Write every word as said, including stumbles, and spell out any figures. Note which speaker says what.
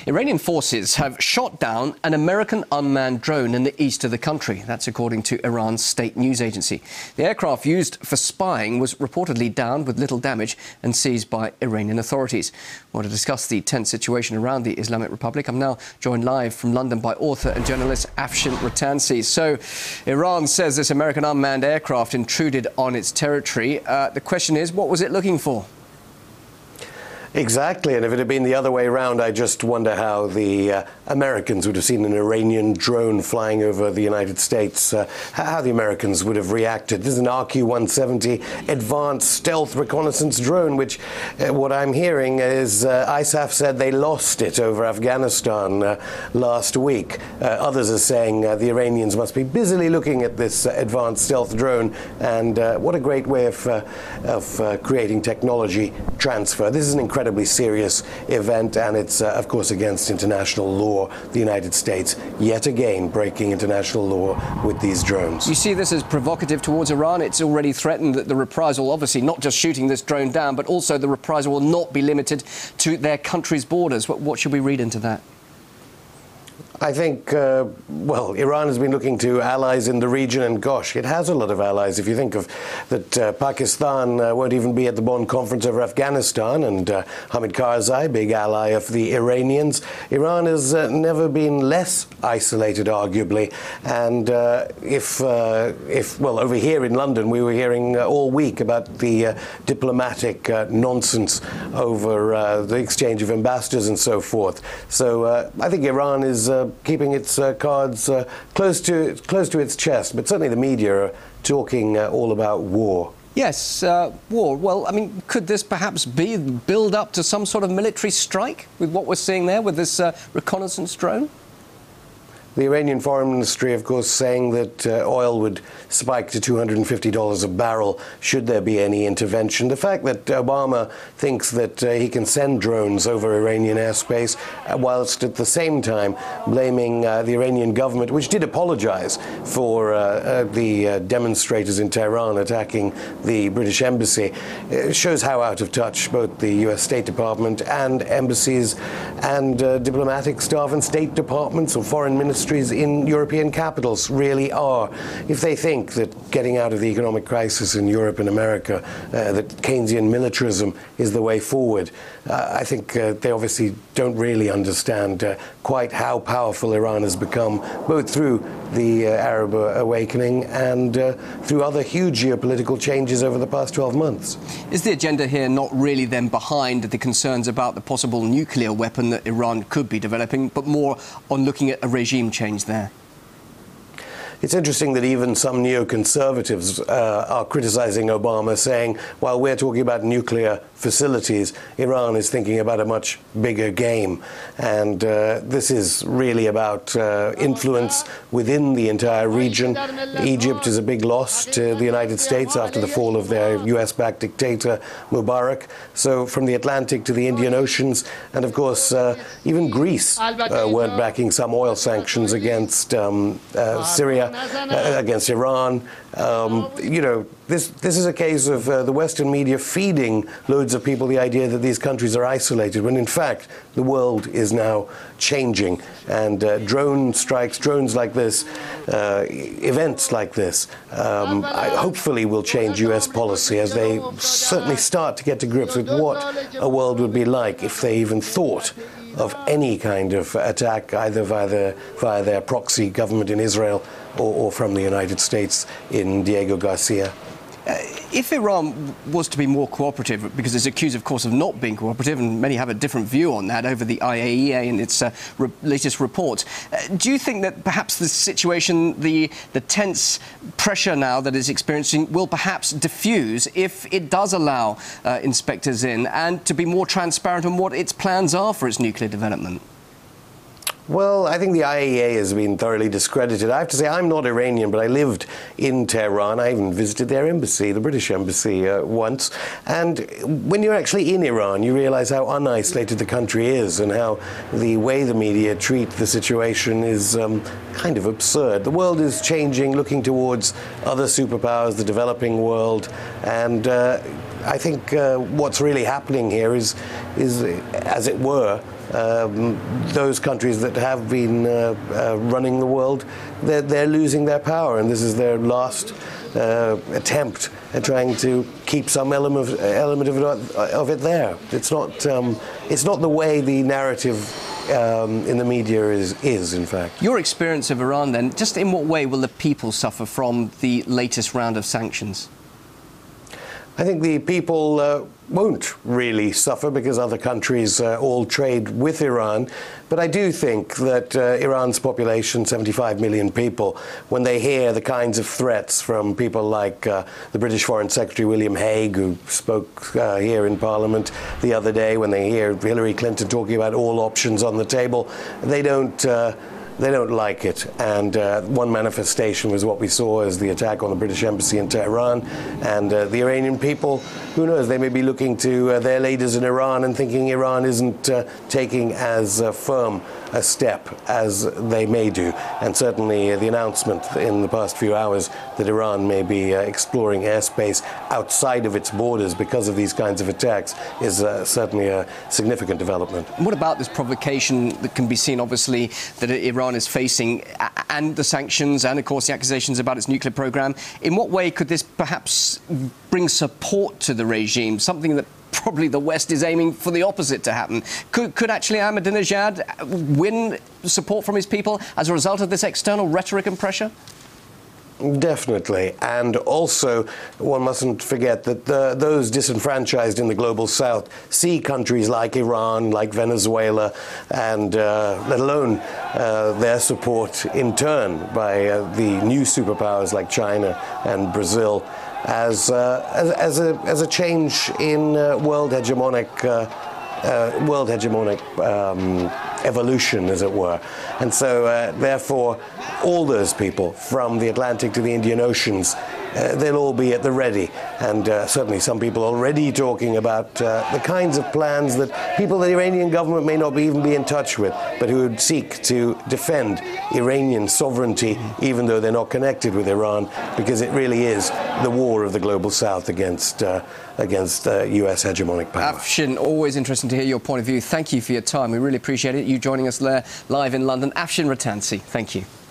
Speaker 1: Iranian forces have shot down an American unmanned drone in the east of the country. That's according to Iran's state news agency. The aircraft used for spying was reportedly downed with little damage and seized by Iranian authorities. Well, to discuss the tense situation around the Islamic Republic, I'm now joined live from London by author and journalist Afshin Rattansi. So, Iran says this American unmanned aircraft intruded on its territory. Uh, the question is, what was it looking for?
Speaker 2: Exactly, and if it had been the other way around, I just wonder how the uh, Americans would have seen an Iranian drone flying over the United States, uh, how the Americans would have reacted. This is an R Q one seventy advanced stealth reconnaissance drone, which uh, what I'm hearing is uh, I S A F said they lost it over Afghanistan uh, last week. Uh, others are saying uh, the Iranians must be busily looking at this uh, advanced stealth drone, and uh, what a great way of, uh, of uh, creating technology transfer. This is an incredible incredibly serious event, and it's, uh, of course, against international law. The United States, yet again, breaking international law with these drones.
Speaker 1: You see this as provocative towards Iran? It's already threatened that the reprisal, obviously, not just shooting this drone down, but also the reprisal will not be limited to their country's borders. What, what should we read into that?
Speaker 2: I think, uh, well, Iran has been looking to allies in the region, and gosh, it has a lot of allies. If you think of that, uh, Pakistan uh, won't even be at the Bonn conference over Afghanistan, and uh, Hamid Karzai, big ally of the Iranians. Iran has uh, never been less isolated, arguably. And uh, if, uh, if, well, over here in London, we were hearing uh, all week about the uh, diplomatic uh, nonsense over uh, the exchange of ambassadors and so forth. So uh, I think Iran is Uh, keeping its uh, cards uh, close to close to its chest, but certainly the media are talking uh, all about war.
Speaker 1: Yes, uh, war. Well, I mean, could this perhaps be build up to some sort of military strike with what we're seeing there with this uh, reconnaissance drone?
Speaker 2: The Iranian Foreign Ministry, of course, saying that uh, oil would spike to two hundred fifty dollars a barrel should there be any intervention. The fact that Obama thinks that uh, he can send drones over Iranian airspace, uh, whilst at the same time blaming uh, the Iranian government, which did apologize for uh, uh, the uh, demonstrators in Tehran attacking the British embassy, it shows how out of touch both the U S State Department and embassies and uh, diplomatic staff and state departments or foreign ministries in European capitals really are. If they think that getting out of the economic crisis in Europe and America, uh, that Keynesian militarism is the way forward, uh, I think uh, they obviously don't really understand uh, quite how powerful Iran has become, both through the uh, Arab awakening and uh, through other huge geopolitical changes over the past twelve months.
Speaker 1: Is the agenda here not really then behind the concerns about the possible nuclear weapon that Iran could be developing, but more on looking at a regime change there?
Speaker 2: It's interesting that even some neoconservatives uh, are criticizing Obama, saying, while we're talking about nuclear facilities, Iran is thinking about a much bigger game. And uh, this is really about uh, influence within the entire region. Egypt is a big loss to the United States after the fall of their U S-backed dictator, Mubarak. So from the Atlantic to the Indian Oceans, and of course, uh, even Greece uh, weren't backing some oil sanctions against um, uh, Syria. Uh, against Iran. Um, you know, this this is a case of uh, the Western media feeding loads of people the idea that these countries are isolated, when in fact the world is now changing. And uh, drone strikes, drones like this, uh, events like this, um, I, hopefully will change U S policy as they certainly start to get to grips with what a world would be like if they even thought of any kind of attack, either via, the, via their proxy government in Israel or, or from the United States in Diego Garcia.
Speaker 1: Uh, if Iran was to be more cooperative, because it's accused, of course, of not being cooperative, and many have a different view on that over the I A E A and its uh, re latest report, uh, do you think that perhaps the situation, the, the tense pressure now that it's experiencing, will perhaps diffuse if it does allow uh, inspectors in and to be more transparent on what its plans are for its nuclear development?
Speaker 2: Well, I think the I A E A has been thoroughly discredited. I have to say, I'm not Iranian, but I lived in Tehran. I even visited their embassy, the British embassy, uh, once. And when you're actually in Iran, you realize how unisolated the country is and how the way the media treat the situation is um, kind of absurd. The world is changing, looking towards other superpowers, the developing world, and uh, I think uh, what's really happening here is, is, as it were, Um, those countries that have been uh, uh, running the world, they're, they're losing their power, and this is their last uh, attempt at trying to keep some element of, element of, it, of it there. It's not, um, it's not the way the narrative um, in the media is, is, in fact.
Speaker 1: Your experience of Iran, then, just in what way will the people suffer from the latest round of sanctions?
Speaker 2: I think the people uh, won't really suffer because other countries uh, all trade with Iran. But I do think that uh, Iran's population, seventy-five million people, when they hear the kinds of threats from people like uh, the British Foreign Secretary William Hague, who spoke uh, here in Parliament the other day, when they hear Hillary Clinton talking about all options on the table, they don't... Uh, They don't like it, and uh, one manifestation was what we saw as the attack on the British embassy in Tehran, and uh, the Iranian people, who knows, they may be looking to uh, their leaders in Iran and thinking Iran isn't uh, taking as uh, firm a step as they may do, and certainly uh, the announcement in the past few hours that Iran may be uh, exploring airspace outside of its borders because of these kinds of attacks is uh, certainly a significant development.
Speaker 1: What about this provocation that can be seen, obviously, that Iran is facing, and the sanctions, and of course the accusations about its nuclear program? In what way could this perhaps bring support to the regime, something that probably the West is aiming for the opposite to happen? Could, could actually Ahmadinejad win support from his people as a result of this external rhetoric and pressure?
Speaker 2: Definitely. And also, one mustn't forget that the, those disenfranchised in the global south see countries like Iran, like Venezuela, and uh, let alone uh, their support in turn by uh, the new superpowers like China and Brazil as, uh, as, as, a, as a change in uh, world hegemonic uh, Uh, world hegemonic um, evolution, as it were. And so, uh, therefore, all those people, from the Atlantic to the Indian Oceans, uh, they'll all be at the ready. And uh, certainly some people already talking about uh, the kinds of plans that people the Iranian government may not be, even be in touch with, but who would seek to defend Iranian sovereignty, even though they're not connected with Iran, because it really is the war of the global south against uh, against uh, U S hegemonic power.
Speaker 1: Afshin, always interesting to hear your point of view. Thank you for your time. We really appreciate it. You joining us there live in London. Afshin Rattansi, thank you.